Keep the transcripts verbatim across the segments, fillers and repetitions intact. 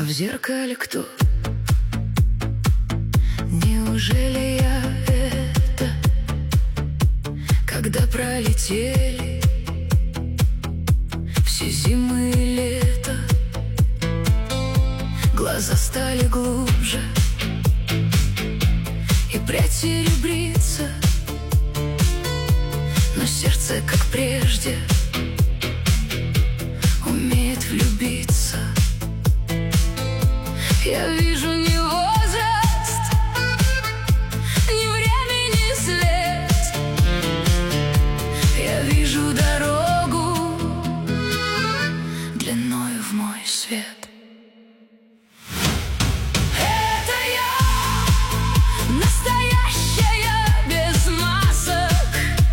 в зеркале кто? Неужели я это? Когда пролетели все зимы и лето, глаза стали глубже, и прядь серебрится, но сердце, как прежде, умеет влюбиться. Я вижу не возраст, ни времени след. Я вижу дорогу длиною в мой свет. Это я, настоящая, без масок.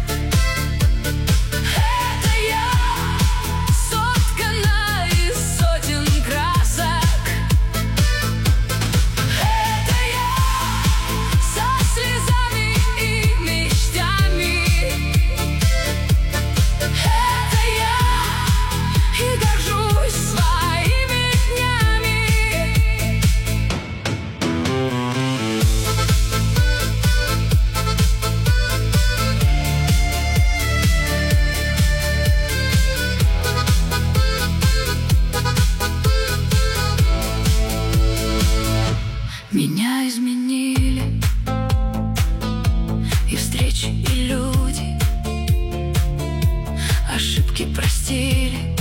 Это я, соткана из сотен красок. Это я, со слезами и мечтами. Это я, и горжусь своими днями. Меня изменили и встречи, и люди, ошибки простили,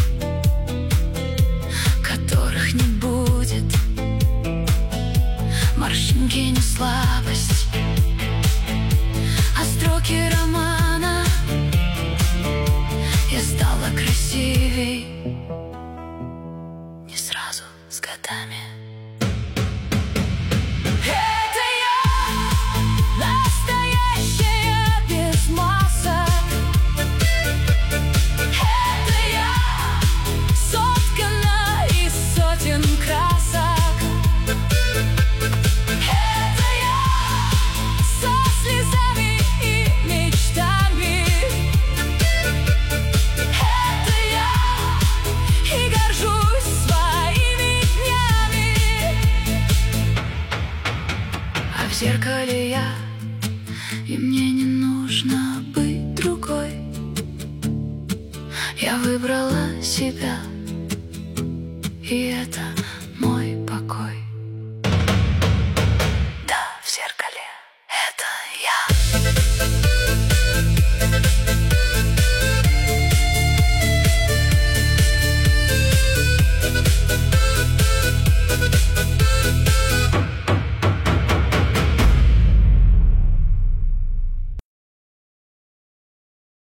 которых не будет. Морщинки не слабость, а строки романа. Я стала красивей не сразу, с годами. Это я, настоящая, без масок. Это я, соткана из сотен красок. Это я, со слезами и мечтами. Это я, и горжусь своими днями. А в зеркале я, и мне не нужно быть другой. Я выбрала себя, и это